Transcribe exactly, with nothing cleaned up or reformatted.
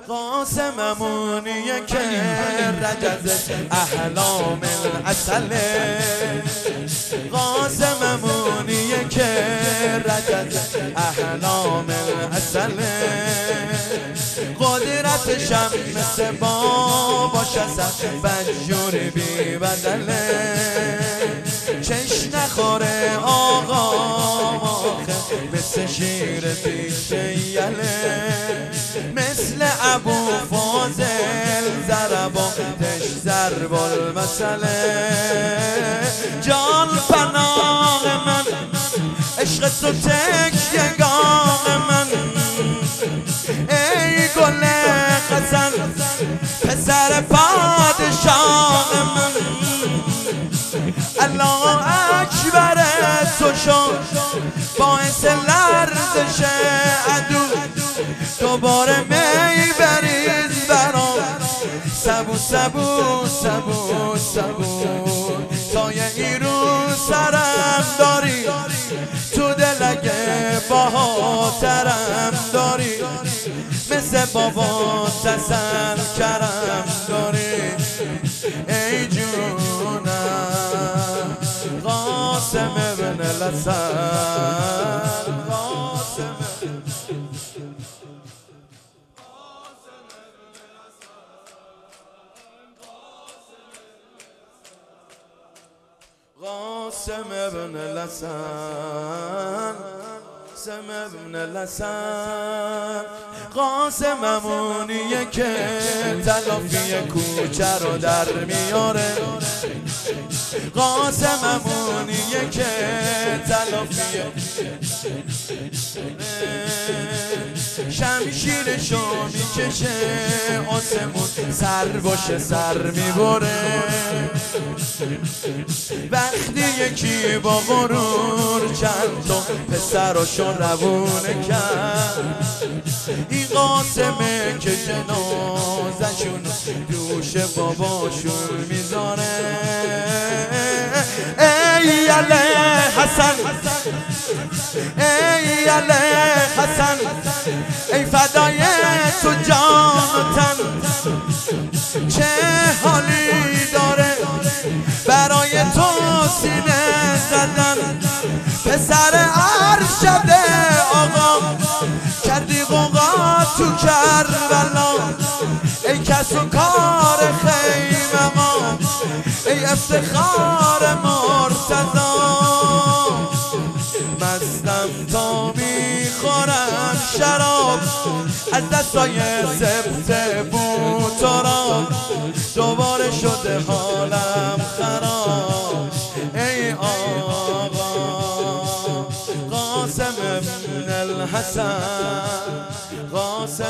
قاسممونیه که رجز احلام العسله قاسممونیه که رجز احلام العسله قدرتشم مثل باباش اصلا بجور بی بدله چش نخوره آقا آخه مثل شیر پیشه یله مثل ابو فاضل ضرباتش ضرب المثله جان پناه من عشق تو تکیه‌گاه من ای گل حسن پسر پادشاه من الله اکبر تو شد باعث لرزش عدو دوباره می بریز برام سبو سبو سبو سبو تا یه ایرون سرم داری تو دلگه باهاترم داری مثل بابا تسل کرم داری ای جونم قاسم ابن الحسن قاسم قاسم ابن الحسن قاسم ابن الحسن قاسممونیه که تلافی کوچه رو در میاره قاسممونیه که تلافی شمشیرشو میکشه آسمون سر باشه سر میبره وقتی یکی با غرور چند تا پسراشو روونه کرد این قاسمه که جنازشون دوش باباشون میذاره ای علی حسن ای علی حسن ای فدای تو جان و تن چه حالی داره برای تو سینه زدن پسر ارشد آقا کردی قوقا تو کربلا ای کس و کار خیمه ما ای افتخار مرتضی مستم تا میخورم شراب از دستای سبت بوتارا دوباره شده حالم خراب ای آقا قاسم ابن الحسن قاسم